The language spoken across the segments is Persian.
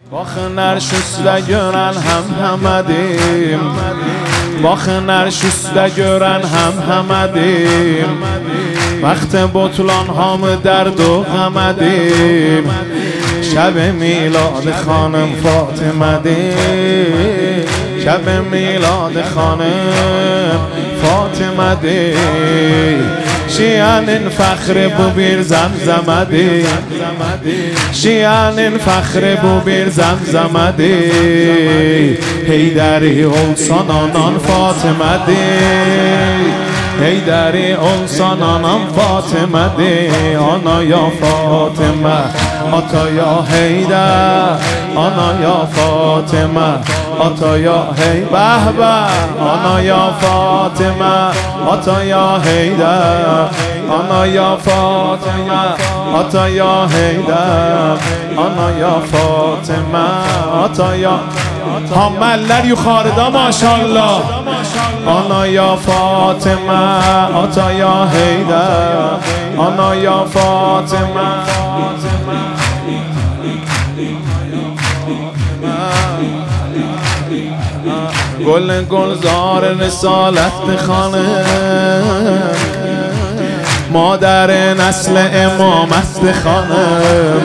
Bakınlar şüsle gören hem-hemedim. Bakınlar şüsle gören hem-hemedim. Vakti botlan hamı derd o gamedim. Şeb-i milad خانم فاطمه'dir. Şeb-i milad خانم فاطمه'dir. Şianın fakhri bu bir zemzemedir. Şianın fakhri bu bir zemzemedir. Heyderi olsan anan Fatime'dir. Heyderi olsan anan Fatime'dir. Ana ya Fatime, ata ya Heyder. Ana ya Fatime, ata ya Heyber. Ana ya Fatime, ata ya Heyder. Ana ya Fatime, ata ya Heyder. Ana ya Fatime, ata ya. Hammeller yukarıda maşallah. Ana ya Fatime, ata ya Heyder. Ana ya Fatime. گل گلزار رسالت خانم، مادر نسل امامت خانم.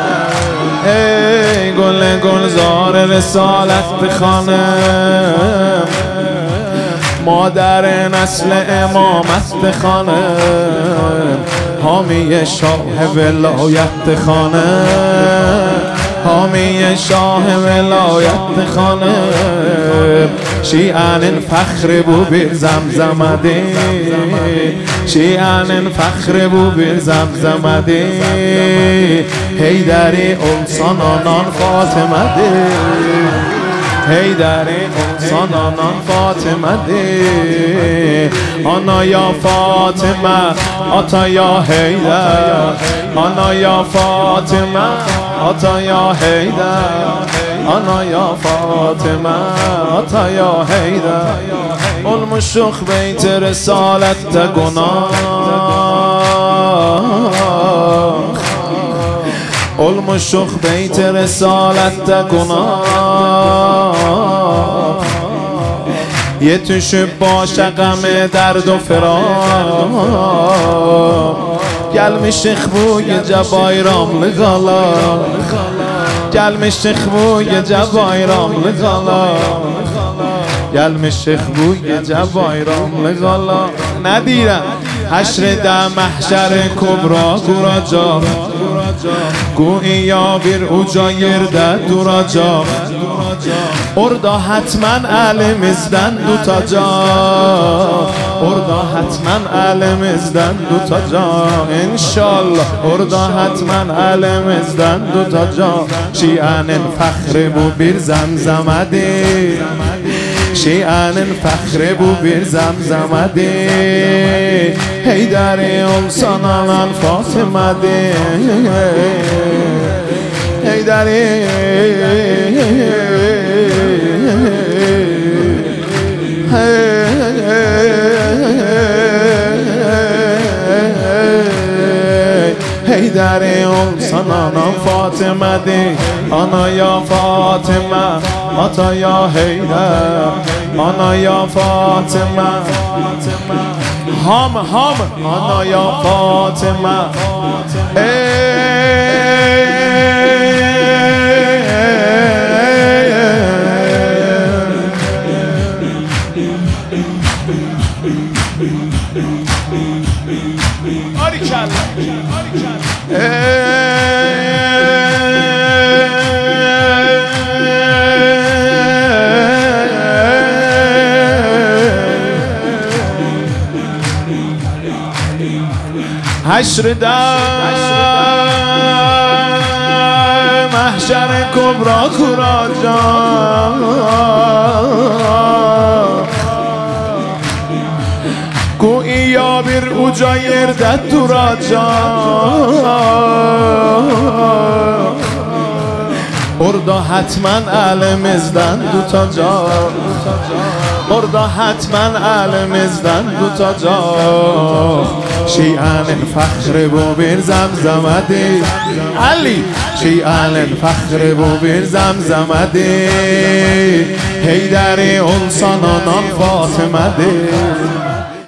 ای گل گلزار رسالت خانم، مادر نسل امامت خانم. حامی شاه ولایت خانم، حامی شاه ولایت خانم. شیعان فخر بو بیر زمزمه‌dir. شیعان فخر بو بیر زمزمه‌dir. Heyderi olsan anan Fatime'dir. Heyderi olsan anan Fatime'dir. Ana ya Fatime, ata ya Heyder. Ana ya Fatime, ata ya Heyder. Ana ya Fatime, ata ya Heyder. Olmuşuk beyt risalette günah. Olmuşuk beyt risalette günah. Yetişip başa gam derd و فراق. Gelmişik bu gece bayramlı gala. Gelmişik bu gece bayramlı gala. Gelmişik bu gece bayramlı gala. Ne diyeyim? Haşrede mahşer kubra kuracak. Güya bir uca yerde duracak. Orada hatmen elimizden tutacak. Orada hatmen elimizden tutacak. İnşallah orada hatmen elimizden tutacak. Şianın fakhri bu bir zemzemedir. Şianın fakhri bu bir zemzemedir. Heyderi olsan anan Fatime'dir. Heyderi Heyderi olsan anan Fatime'dir. Ana ya Fatime, ata ya Heyder. Ana ya Fatime, ham ana ya Fatime. Haşrda mahşer kubra kuracak. Güya bir uca yerde duracak. Orada hatmen elimizden tutacak. Orada hatmen elimizden tutacak. Şianın fakhri bu bir zemzemedir. علی شی الان فخر بو بیر زمزمده هیدر انسانان فاطمه ده